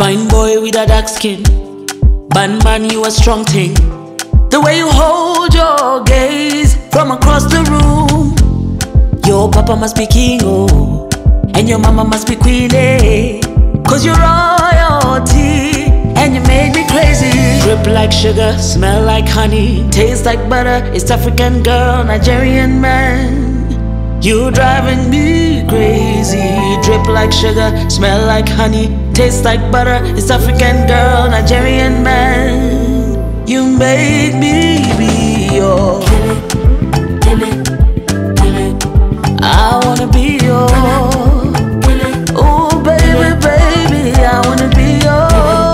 Fine boy with a dark skin, bad man, you a strong thing. The way you hold your gaze from across the room. Your papa must be king, oh, and your mama must be queen, eh? Cause you're royalty, and you made me crazy. Drip like sugar, smell like honey, taste like butter. East African girl, Nigerian man, you driving me crazy. Drip like sugar, smell like honey, taste like butter. East African girl, Nigerian man, you made me be your. I wanna be your. Oh baby, baby, I wanna be your.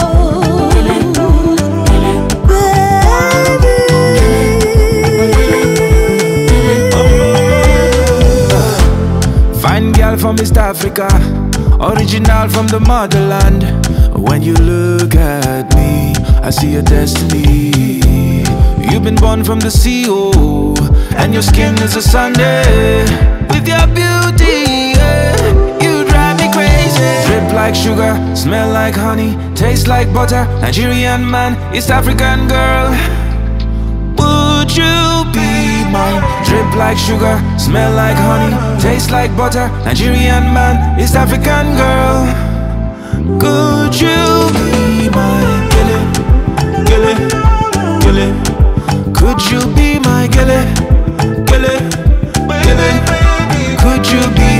Fine girl from East Africa, original from the motherland. When you look at me, I see your destiny. You've been born from the sea, oh, and your skin is a Sunday. With your beauty, yeah, you drive me crazy. Drip like sugar, smell like honey, taste like butter. Nigerian man, East African girl, would you be mine? Drip like sugar, smell like honey, taste like butter. Nigerian man, East African girl, could you be mine? Gilly, gilly, gilly. Could you be my gilly, gilly, gilly? Could you be